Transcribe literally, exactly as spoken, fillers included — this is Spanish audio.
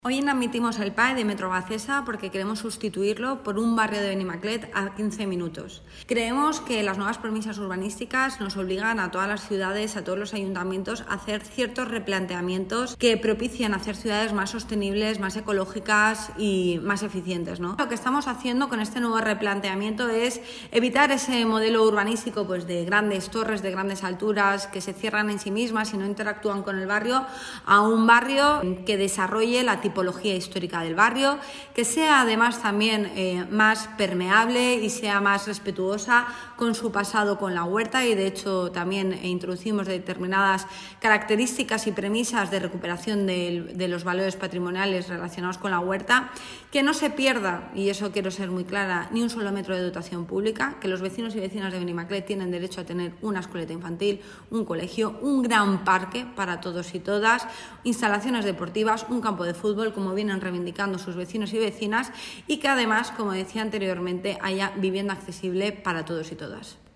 Hoy inadmitimos el P A E de Metro Bacesa porque queremos sustituirlo por un barrio de Benimaclet a quince minutos. Creemos que las nuevas premisas urbanísticas nos obligan a todas las ciudades, a todos los ayuntamientos, a hacer ciertos replanteamientos que propician hacer ciudades más sostenibles, más ecológicas y más eficientes, ¿no? Lo que estamos haciendo con este nuevo replanteamiento es evitar ese modelo urbanístico pues, de grandes torres, de grandes alturas, que se cierran en sí mismas y no interactúan con el barrio, a un barrio que desarrolle la tipología histórica del barrio, que sea además también eh, más permeable y sea más respetuosa con su pasado con la huerta, y de hecho también introducimos determinadas características y premisas de recuperación de, de los valores patrimoniales relacionados con la huerta, que no se pierda, y eso quiero ser muy clara, ni un solo metro de dotación pública, que los vecinos y vecinas de Benimaclet tienen derecho a tener una escueleta infantil, un colegio, un gran parque para todos y todas, instalaciones deportivas, un campo de fútbol, como vienen reivindicando sus vecinos y vecinas, y que además, como decía anteriormente, haya vivienda accesible para todos y todas.